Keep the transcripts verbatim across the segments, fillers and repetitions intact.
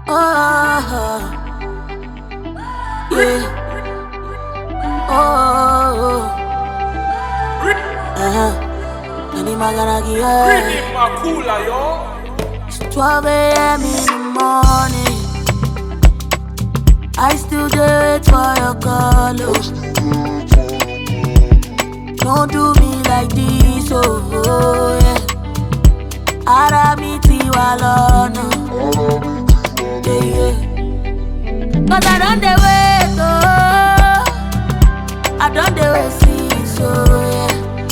Oh, yeah. Oh, uh-huh. Nani maganagi, yeah. It's twelve a m in the morning. I still do it for your call. Oh. Don't do me like this, oh, oh yeah. Aramiti walona, yeah, yeah. Cause I done the wait, oh, I done the wait, see, so yeah.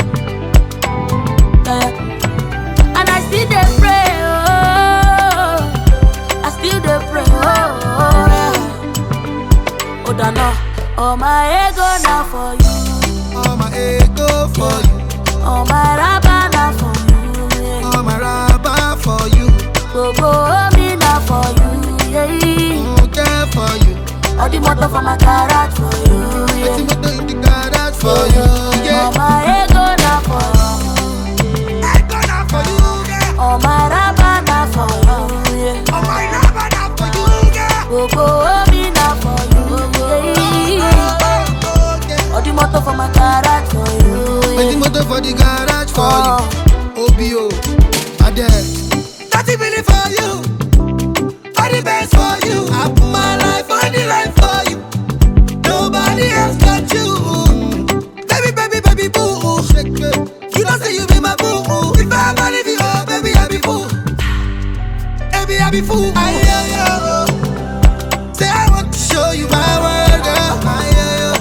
yeah. And I still dey pray, oh, I still dey pray, oh, oh yeah. Oh, don't know, oh my ego now for you. All my ego for you. All my rubber now for you, yeah. All my rubber for you. Go go me now for you, yeah. Okay for you. All the motor for my garage for you, yeah. All the motor in the garage for you, yeah. All my ego now for you. Ego now for you, yeah. All my rubber now for you, yeah. All my rubber now for you, yeah. Go go me now for you, yeah. All the motor for my garage for you, yeah. All the motor for the garage for oh. you. O B O, Adele. thirty million for you. All the best for you. I put my life on the line for you. Nobody else got you. Baby, baby, baby, boo. Shake it. You don't say you be my boo. If I ever leave you, oh, baby, I be fool. Baby, I be fool. I hear you. Say I want to show you my world, girl. I hear you.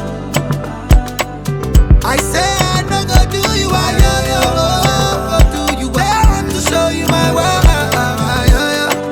I say I don't go do you. I hear you. Go do you. Say I want to show you my world. I hear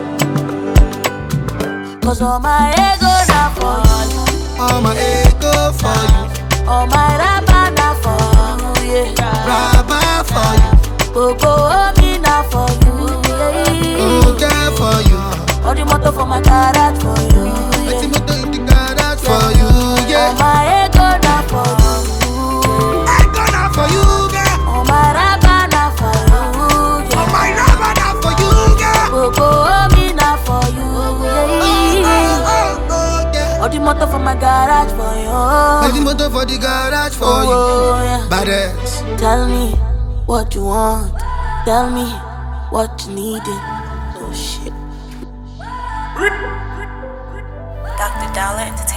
you. Cause all my ego now for you. All my ego for you. All my rubber now for you, yeah. Rubber for you. Go go me now for you, yeah. Okay for you. All the motor for my garage for you, All the yeah. motor in the garage for you, All yeah. my ego now for you. Ego now for you, girl. All my rubber now for you, yeah. All my rubber now for you, girl. Go go me now for you, yeah. Oh, oh, yeah. All the motor for my garage for you. All the motor for the garage for oh, you. yeah. Badass. Tell me what you want. Tell me what you needed. Oh shit. Doctor Dollar Entertainment.